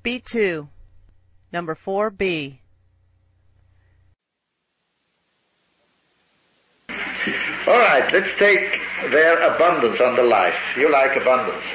B2. Number 4B. All right, let's take their abundance under life. You like abundance.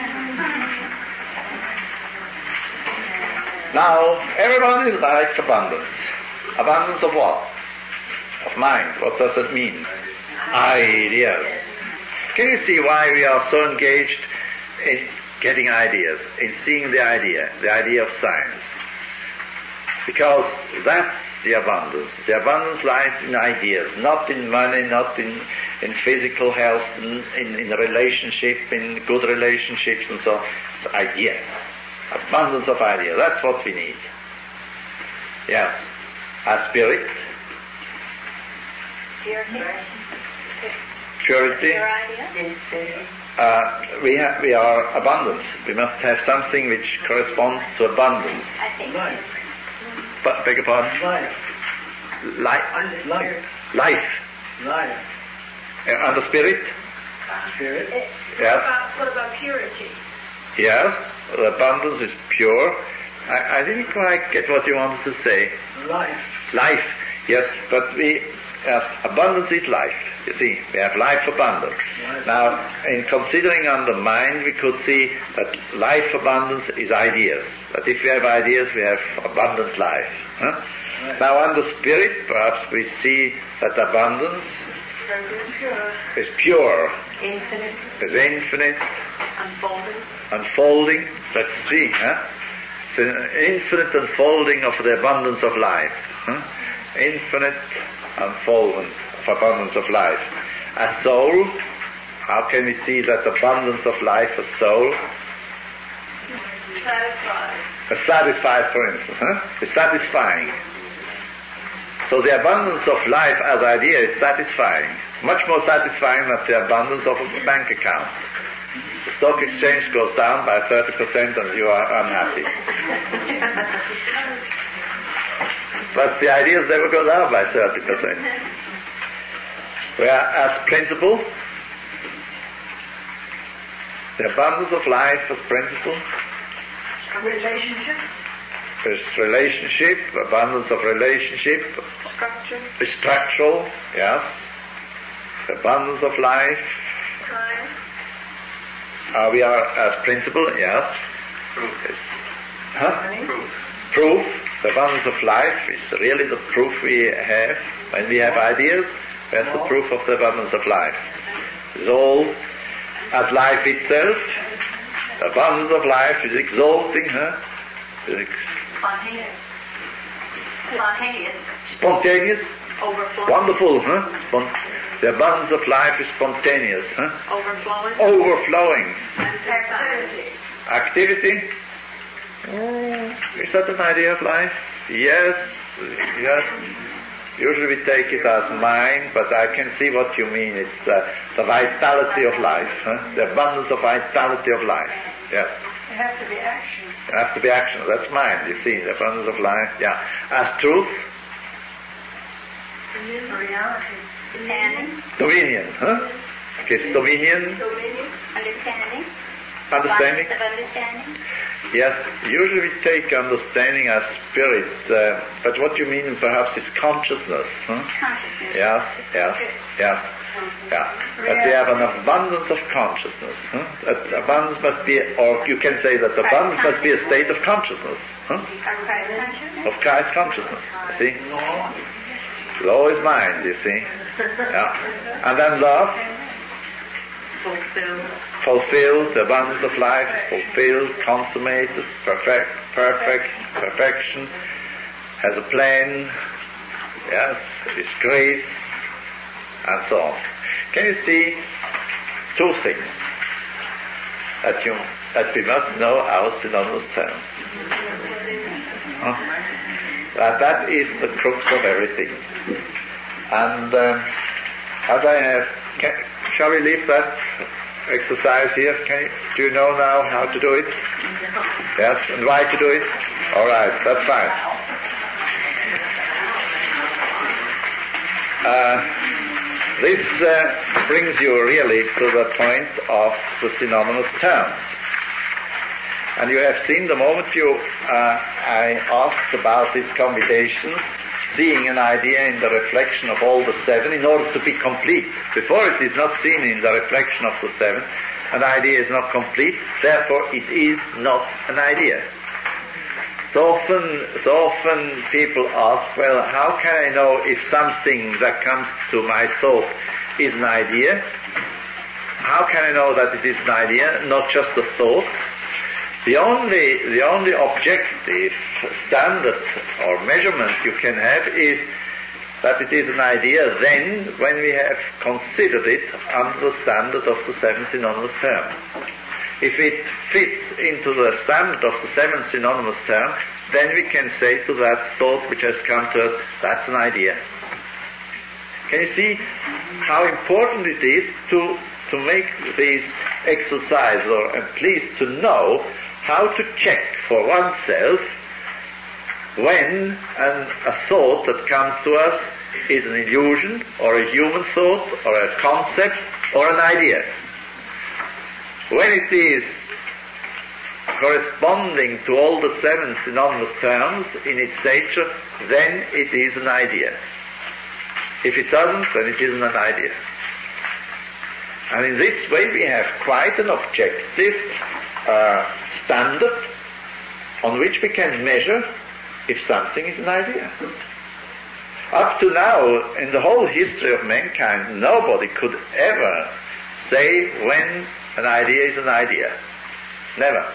Now, everybody likes abundance. Abundance of what? Of mind. What does it mean? Ideas. Can you see why we are so engaged in getting ideas, in seeing the idea of science? Because that's the abundance. The abundance lies in ideas, not in money, not in physical health, in relationship, in good relationships and so on. It's idea. Abundance of ideas. That's what we need. Yes. A spirit. Purity. We are abundance. We must have something which corresponds to abundance. Beg your pardon? Life. And the spirit? Yes. What about purity? Yes. The abundance is pure. I didn't quite get what you wanted to say. Life. Yes, but abundance is life. You see, we have life abundance. Now, in considering on the mind, we could see that life abundance is ideas. That if we have ideas, we have abundant life. Huh? Now, on the spirit, perhaps we see that abundance is pure, is infinite, unfolding. Let's see. Huh? It's an infinite unfolding of the abundance of life. Huh? Infinite unfoldment of abundance of life. A soul, how can we see that abundance of life, a soul? Satisfies, for instance. Huh? It's satisfying. So the abundance of life as idea is satisfying. Much more satisfying than the abundance of a bank account. The stock exchange goes down by 30% and you are unhappy. But the ideas never go down by 30%. Whereas principle, the abundance of life as principle, relationship, abundance of relationship, structural, yes, the abundance of life. We are as principle, yes. Proof. The abundance of life is really the proof we have. When we have ideas, that's the proof of the abundance of life. It's all as life itself. The abundance of life is exalting, huh? Spontaneous. Overflowing. Wonderful, huh? The abundance of life is spontaneous, huh? Overflowing. Activity. Is that an idea of life? Yes. Usually we take it as mind, but I can see what you mean. It's the vitality of life, huh? The abundance of vitality of life. Yes. There has to be action. There has to be action. That's mind, you see, the abundance of life. Yeah. As truth. Dominion, huh? Gives dominion. Understanding. Yes, usually we take understanding as spirit, but what you mean perhaps is consciousness. Huh? Yes. Yeah. That we have an abundance of consciousness. Huh? That abundance must be, or you can say that abundance must be a state of consciousness. Huh? Of Christ consciousness, you see. Law is mind, you see. Yeah. And then love. Fulfilled, the abundance of life is fulfilled, consummated, perfection, has a plan, yes, is grace, and so on. Can you see two things that we must know our synonymous terms? That is the crux of everything. And as I have, shall we leave that exercise here? Do you know now how to do it? Yes, and why to do it? All right, that's fine. This brings you really to the point of the synonymous terms. And you have seen the moment I asked about these combinations, seeing an idea in the reflection of all the seven in order to be complete. Before it is not seen in the reflection of the seven, an idea is not complete, therefore it is not an idea. So often people ask, well, how can I know if something that comes to my thought is an idea? How can I know that it is an idea, not just a thought? The only objective standard or measurement you can have is that it is an idea then when we have considered it under the standard of the seven synonymous terms. If it fits into the standard of the seven synonymous terms, then we can say to that thought which has come to us, that's an idea. Can you see how important it is to make these exercises, or at least to know how to check for oneself when a thought that comes to us is an illusion, or a human thought, or a concept, or an idea. When it is corresponding to all the seven synonymous terms in its nature, then it is an idea. If it doesn't, then it isn't an idea. And in this way we have quite an objective standard on which we can measure if something is an idea. Up to now, in the whole history of mankind, nobody could ever say when an idea is an idea. Never.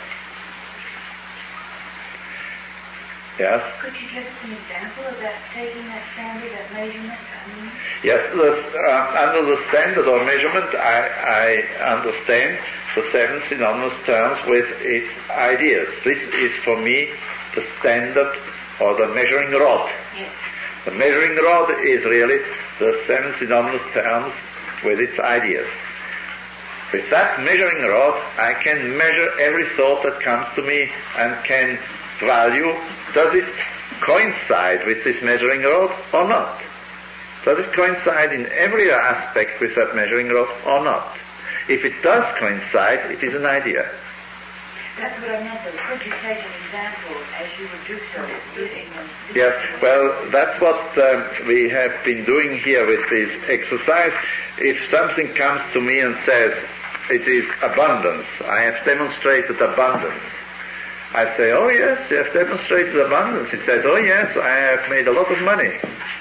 Yes? Could you give us an example of that, taking that standard, that measurement? Yes, under the standard or measurement, I understand the seven synonymous terms with its ideas. This is for me the standard or the measuring rod. Yes. The measuring rod is really the seven synonymous terms with its ideas. With that measuring rod, I can measure every thought that comes to me and can value, does it coincide with this measuring rod or not? Does it coincide in every aspect with that measuring rod or not? If it does coincide, it is an idea. That's what I meant, though. Could you take an example as you would do so? Yes, well, that's what we have been doing here with this exercise. If something comes to me and says, it is abundance, I have demonstrated abundance. I say, oh yes, you have demonstrated abundance. He says, oh yes, I have made a lot of money.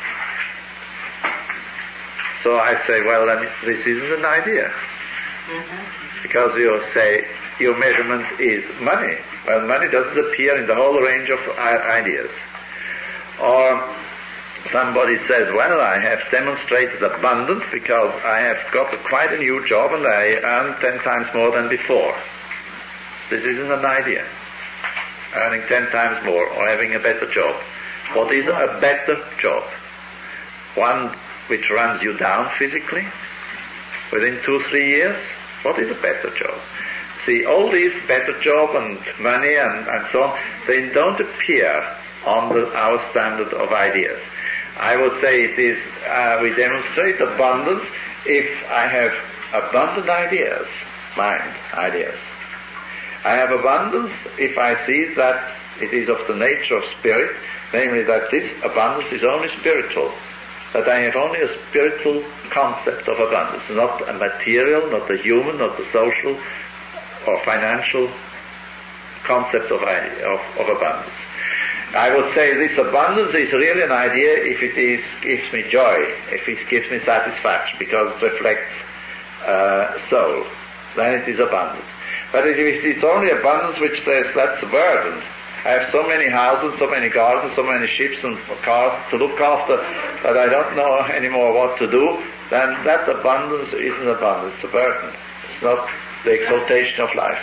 So I say, well, then this isn't an idea. Mm-hmm. Because you say your measurement is money. Well, money doesn't appear in the whole range of ideas. Or somebody says, well, I have demonstrated abundance because I have got quite a new job and I earn 10 times more than before. This isn't an idea. Earning 10 times more or having a better job. What is a better job? One which runs you down physically within 2-3 years? What is a better job? See, all these better job and money and so on, they don't appear on our standard of ideas. I would say it is, we demonstrate abundance if I have abundant ideas, mind, ideas. I have abundance if I see that it is of the nature of spirit, namely that this abundance is only spiritual, that I have only a spiritual concept of abundance, not a material, not a human, not a social or financial concept of abundance. I would say this abundance is really an idea if it gives me joy, if it gives me satisfaction, because it reflects soul, then it is abundance. But if it's only abundance which says that's a burden, I have so many houses, so many gardens, so many ships and cars to look after that I don't know anymore what to do, then that abundance isn't abundance, it's a burden. It's not the exaltation of life.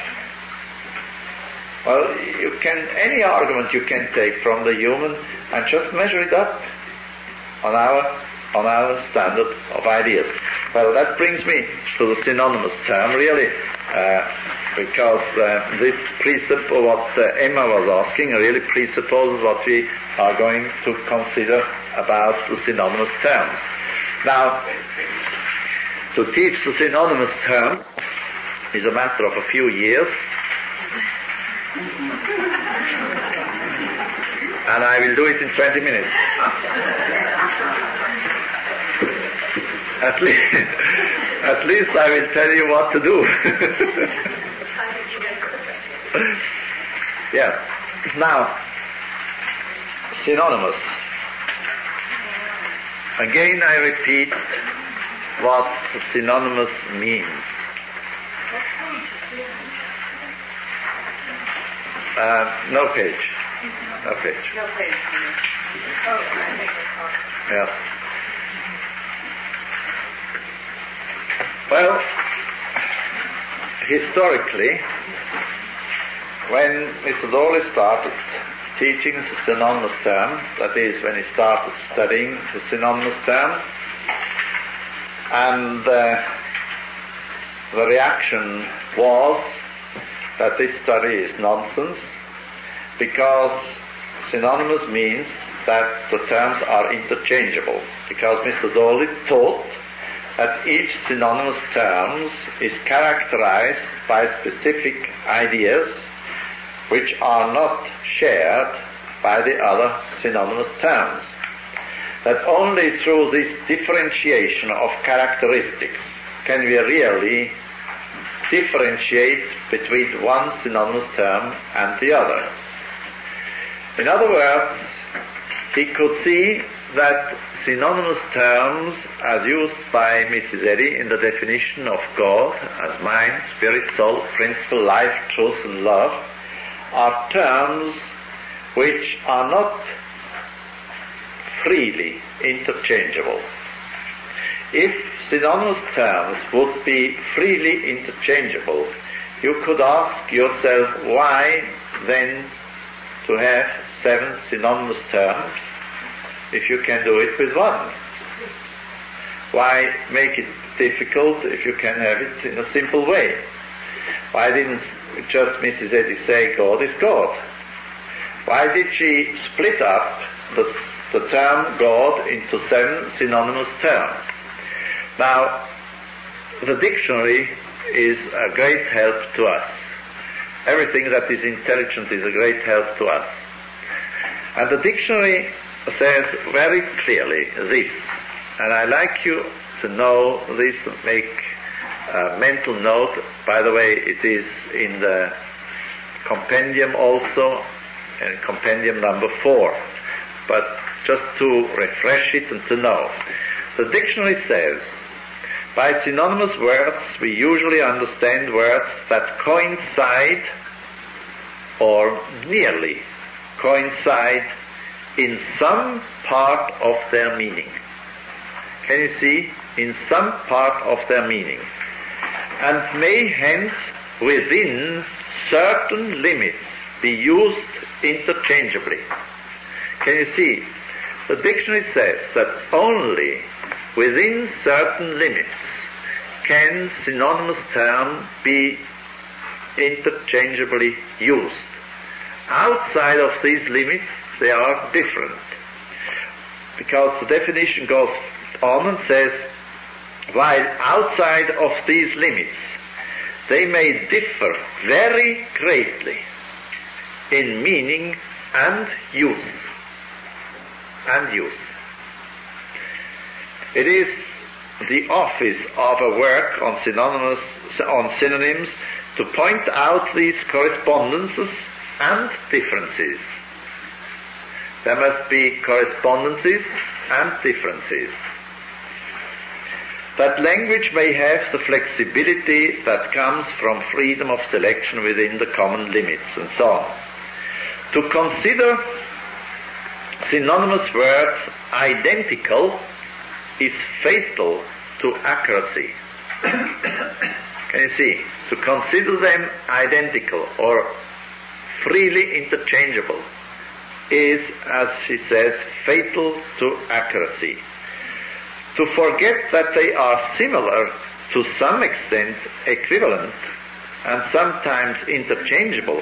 Well, any argument you can take from the human and just measure it up on our standard of ideas. Well, that brings me to the synonymous term, really, because this principle, what Emma was asking, really presupposes what we are going to consider about the synonymous terms. Now, to teach the synonymous term is a matter of a few years. And I will do it in 20 minutes. At least I will tell you what to do. Yeah. Now, synonymous. Again I repeat what synonymous means. No page. Yes. Well, historically, when Mr. Dawley started teaching the synonymous term, that is, when he started studying the synonymous terms, and the reaction was that this study is nonsense, because synonymous means that the terms are interchangeable, because Mr. Dawley taught that each synonymous term is characterized by specific ideas which are not shared by the other synonymous terms. That only through this differentiation of characteristics can we really differentiate between one synonymous term and the other. In other words, he could see that synonymous terms, as used by Mrs. Eddy in the definition of God as mind, spirit, soul, principle, life, truth, and love, are terms which are not freely interchangeable. If synonymous terms would be freely interchangeable, you could ask yourself, why then to have 7 synonymous terms if you can do it with one? Why make it difficult if you can have it in a simple way? Why didn't just Mrs. Eddy say God is God? Why did she split up the term God into 7 synonymous terms? Now, the dictionary is a great help to us. Everything that is intelligent is a great help to us. And the dictionary says very clearly this, and I like you to know this, make a mental note. By the way, it is in the compendium also, and compendium number 4, but just to refresh it and to know. The dictionary says, by synonymous words we usually understand words that coincide or nearly coincide in some part of their meaning. Can you see? In some part of their meaning. And may hence within certain limits be used interchangeably. Can you see? The dictionary says that only within certain limits can synonymous terms be interchangeably used. Outside of these limits, they are different. Because the definition goes on and says, while outside of these limits, they may differ very greatly in meaning and use. It is the office of a work on synonyms to point out these correspondences and differences. There must be correspondences and differences. That language may have the flexibility that comes from freedom of selection within the common limits, and so on. To consider synonymous words identical is fatal to accuracy. Can you see? To consider them identical or freely interchangeable is, as she says, fatal to accuracy. To forget that they are similar, to some extent equivalent, and sometimes interchangeable,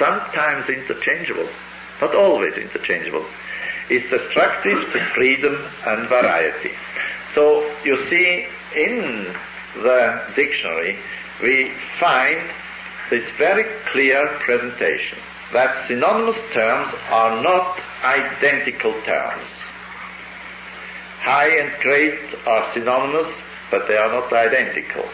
not always interchangeable, is destructive to freedom and variety. So you see, in the dictionary we find this very clear presentation that synonymous terms are not identical terms. High and great are synonymous, but they are not identical.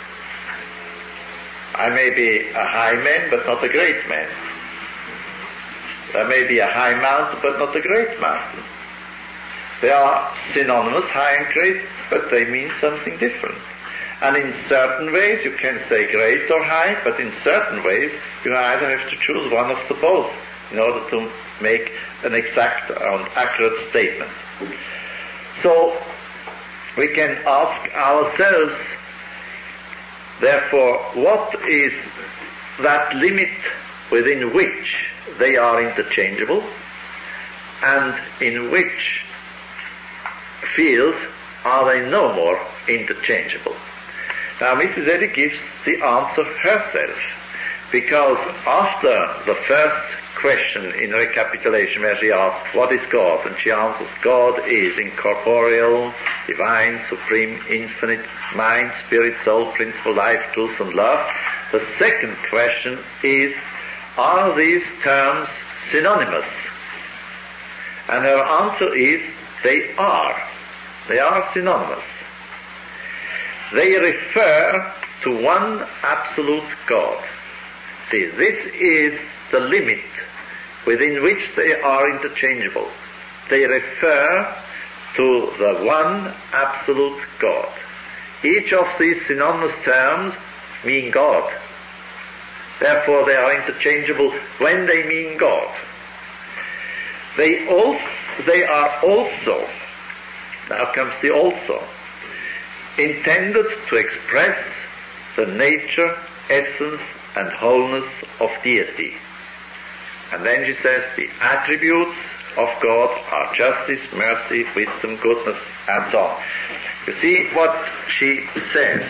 I may be a high man, but not a great man. There may be a high mountain, but not a great mountain. They are synonymous, high and great, but they mean something different. And in certain ways you can say great or high, but in certain ways you either have to choose one of the both in order to make an exact and accurate statement. So we can ask ourselves, therefore, what is that limit within which they are interchangeable, and in which fields are they no more interchangeable? Now, Mrs. Eddy gives the answer herself, because after the first question in recapitulation where she asks, what is God? And she answers, God is incorporeal, divine, supreme, infinite, mind, spirit, soul, principle, life, truth, and love. The second question is, are these terms synonymous? And her answer is, they are. They are synonymous. They refer to one absolute God. See, this is the limit within which they are interchangeable. They refer to the one absolute God. Each of these synonymous terms mean God. Therefore, they are interchangeable when they mean God. They are also, now comes the also, intended to express the nature, essence, and wholeness of deity. And then she says the attributes of God are justice, mercy, wisdom, goodness, and so on. You see, what she says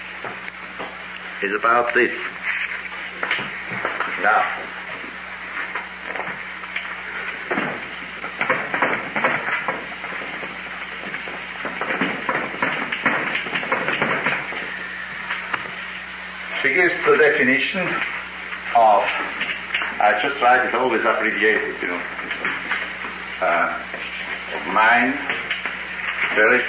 is about this. Now, she gives the definition of, I just write it always abbreviated, mind, spirit,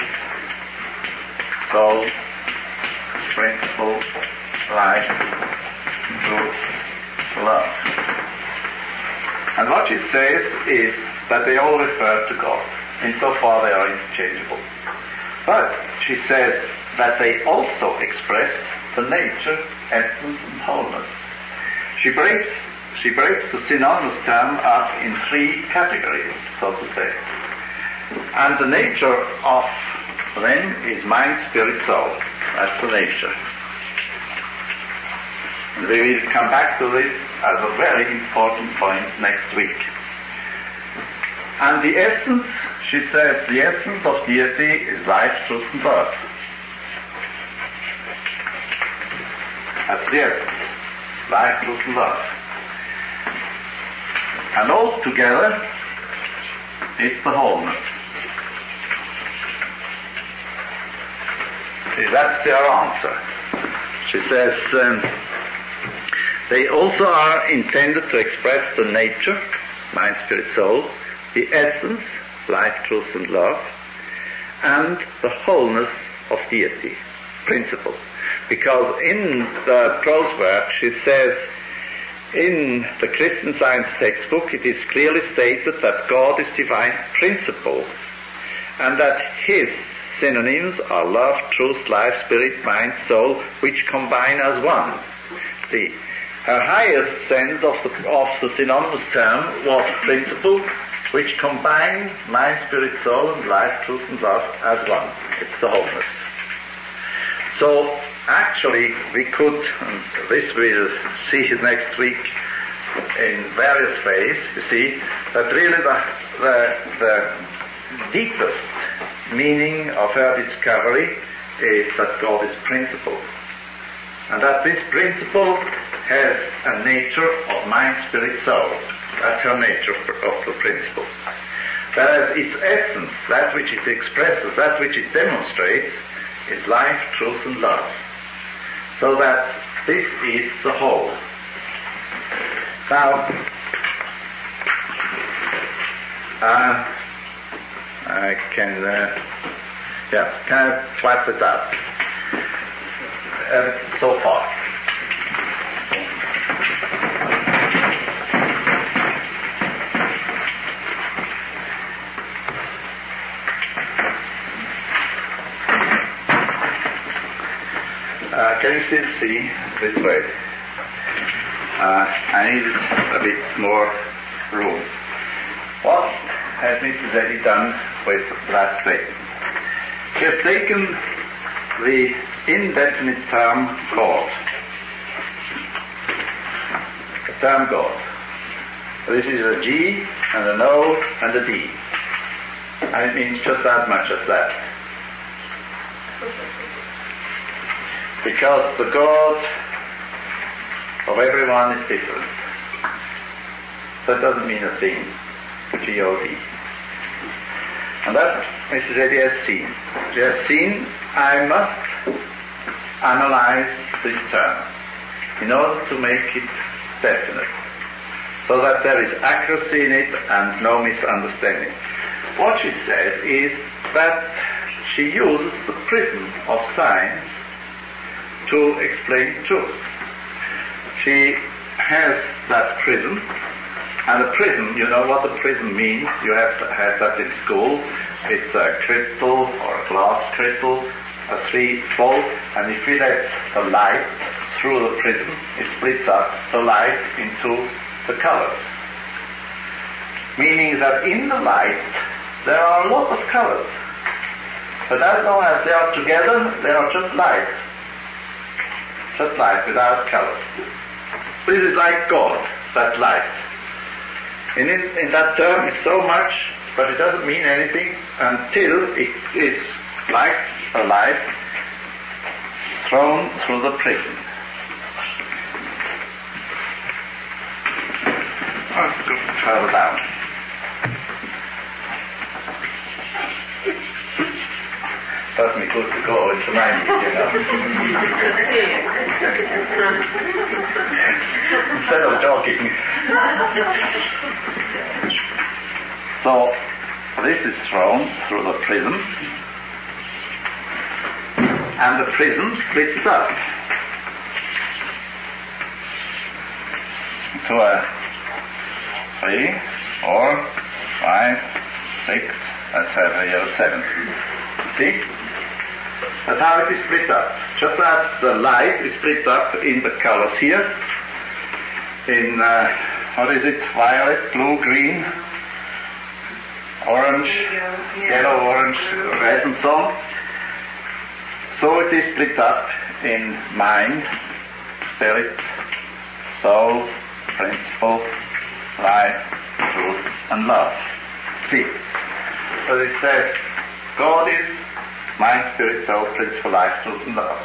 soul, principle, life, truth, love. And what she says is that they all refer to God. Insofar they are interchangeable. But she says that they also express the nature, essence, and wholeness. She breaks the synonymous term up in three categories, so to say. And the nature of them is mind, spirit, soul. That's the nature. And we will come back to this as a very important point next week. And the essence, she says, the essence of deity is life, truth, and love. That's the essence. Life, truth, and love. And all together is the wholeness. See, that's their answer. She says, they also are intended to express the nature, mind, spirit, soul, the essence, life, truth, and love, and the wholeness of deity, principle. Because in the prose work, she says, in the Christian Science textbook, it is clearly stated that God is divine principle, and that His synonyms are love, truth, life, spirit, mind, soul, which combine as one. See, her highest sense of the synonymous term was principle, which combine mind, spirit, soul, and life, truth, and love as one. It's the wholeness. So, actually, we could, and this we'll see next week in various ways, you see, that really the deepest meaning of her discovery is that God is principle. And that this principle has a nature of mind, spirit, soul. That's her nature of the principle. Whereas its essence, that which it expresses, that which it demonstrates, is life, truth, and love. So that This is the whole. Now, I can, can I swipe it up? So far. Can you still see this way? I need a bit more room. What has Mrs. Eddy done with that statement? She has taken the indefinite term God. The term God. This is a G and an O and a D. And it means just as much as that. Because the God of everyone is different. That doesn't mean a thing. G-O-D. And that Mrs. Eddy has seen. She has seen I must analyze this term in order to make it definite, so that there is accuracy in it and no misunderstanding. What she said is that she uses the prism of science to explain truth. She has that prism, and a prism, you know what a prism means, you have had that in school. It's a crystal or a glass crystal, a three-fold, and if we let the light through the prism, it splits up the light into the colors. Meaning that in the light there are a lot of colors, but as long as they are together, they are just light without colors. This is like God, that light. In that term it's so much, but it doesn't mean anything until it is like a light thrown through the prism. Let's go further down. Does me good to go into my meeting, instead of jogging. So, this is thrown through the prism, and the prism splits it up into a 3, 4, 5, 6, let's have here a 7. See? That's how it is split up. Just as the light is split up in the colors here, in, what is it, violet, blue, green, orange, yellow, orange, red, and so on. So it is split up in mind, spirit, soul, principle, life, truth, and love. See? So it says, God is mind, spirit, soul, principle, life, truth, and love.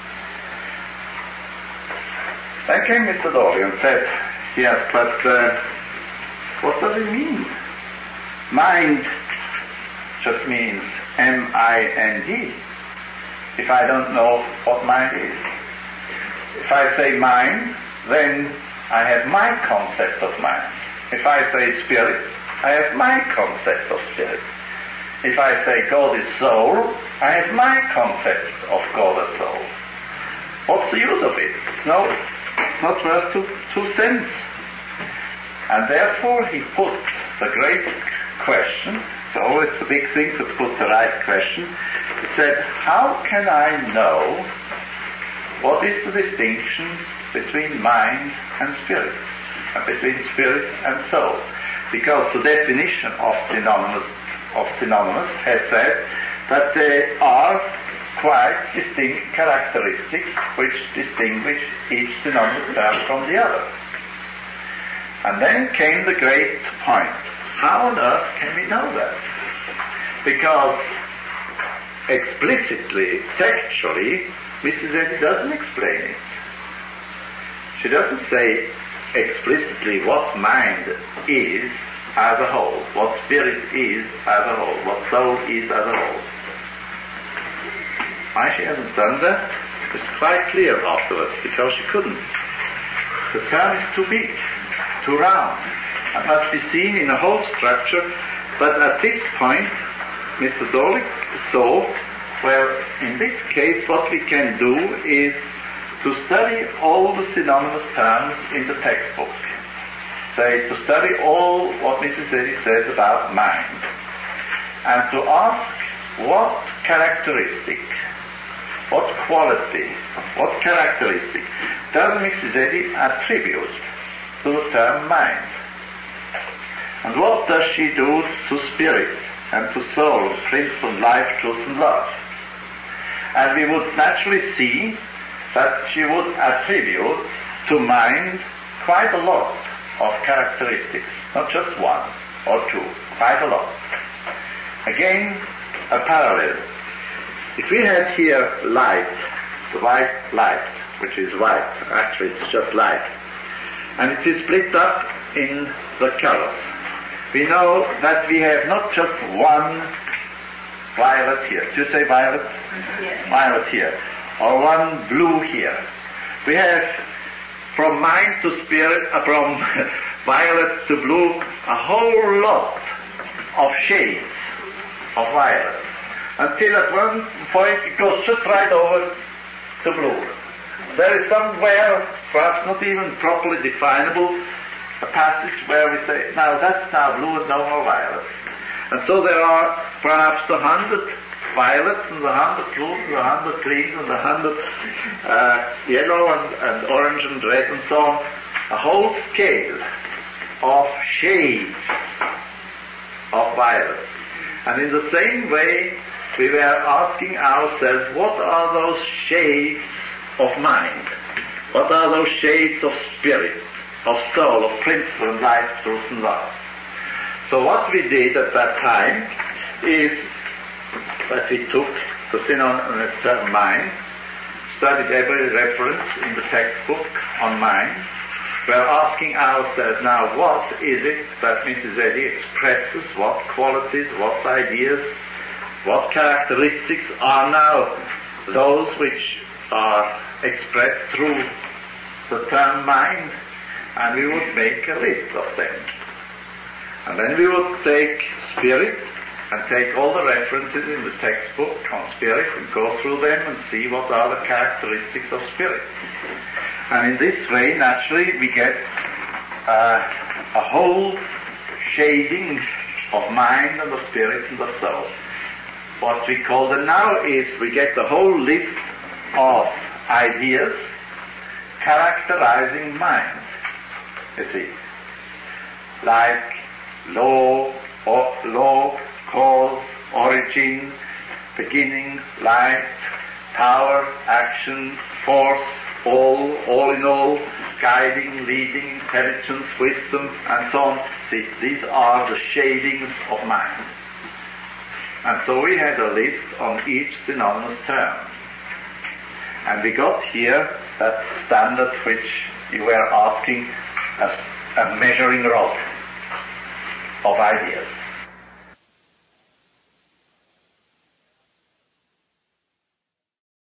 Then came Mr. Dawley and said, yes, but what does it mean? Mind just means M-I-N-D. If I don't know what mind is. If I say mind, then I have my concept of mind. If I say spirit, I have my concept of spirit. If I say God is soul, I have my concept of God as soul. What's the use of it? It's not worth two cents. And therefore he put the great question, it's always the big thing to put the right question. He said, how can I know what is the distinction between mind and spirit, and between spirit and soul? Because the definition of synonymous has said that there are quite distinct characteristics which distinguish each synonymous term from the other. And then came the great point. How on earth can we know that? Because explicitly, textually, Mrs. Eddy doesn't explain it. She doesn't say explicitly what mind is as a whole, what spirit is as a whole, what soul is as a whole. Why she hasn't done that? It's quite clear afterwards, because she couldn't. The term is too big, too round. It must be seen in a whole structure, but at this point, Mr. Dolick saw, well, in this case what we can do is to study all the synonymous terms in the textbook. Say, to study all what Mrs. Eddy says about mind, and to ask what characteristic, what quality, what characteristic does Mrs. Eddy attribute to the term mind? And what does she do to spirit and to soul, principle, life, truth and love? And we would naturally see that she would attribute to mind quite a lot of characteristics, not just one or two, quite a lot. Again, a parallel. If we had here light, the white light, which is white, actually it's just light, and it is split up in the colors, we know that we have not just one violet here. Do you say violet? Yes. Violet here. Or one blue here. We have from mind to spirit, from violet to blue, a whole lot of shades of violet. Until at one point it goes just right over to blue. There is somewhere, perhaps not even properly definable, a passage where we say, now that's now blue and no more violet. And so there are perhaps 100 violets and 100 blues and 100 greens and 100 yellow and orange and red and so on. A whole scale of shades of violet. And in the same way, we were asking ourselves, what are those shades of mind? What are those shades of spirit, of soul, of principle and life, truth and love? So what we did at that time is that we took the synonymous term mind, studied every reference in the textbook on mind. We're asking ourselves now, what is it that Mrs. Eddy expresses, what qualities, what ideas, what characteristics are now those which are expressed through the term mind, and we would make a list of them. And then we would take spirit and take all the references in the textbook on spirit and go through them and see what are the characteristics of spirit. And in this way, naturally, we get a whole shading of mind and the spirit and the soul. What we call them now is we get the whole list of ideas characterizing mind. You see, like law, cause, origin, beginning, light, power, action, force, all in all, guiding, leading, intelligence, wisdom, and so on. See, these are the shadings of mind. And so we had a list on each synonymous term. And we got here that standard which you were asking as a measuring rod of ideas.